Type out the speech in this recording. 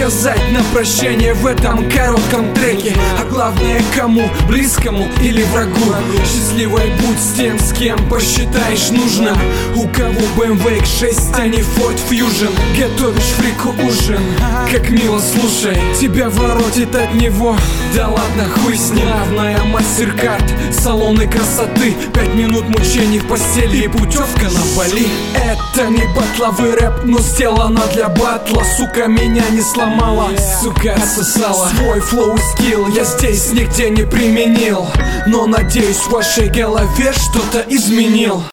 сказать на прощание в этом коротком треке? А главное, кому, близкому или врагу? Счастливой будь с тем, с кем посчитаешь нужным. У кого BMW X6, а не Ford Fusion. Готовишь фрику ужин, как мило, слушай. Тебя воротит от него, да ладно, хуй с ним. Главное MasterCard, салоны красоты, 5 минут мучений в постели и путевка на Бали. Это не батловый рэп, но сделано для батла. Сука, меня не сломала, сука, отсосала. Свой флоу скилл я здесь нигде не применил, но надеюсь, в вашей голове что-то изменил.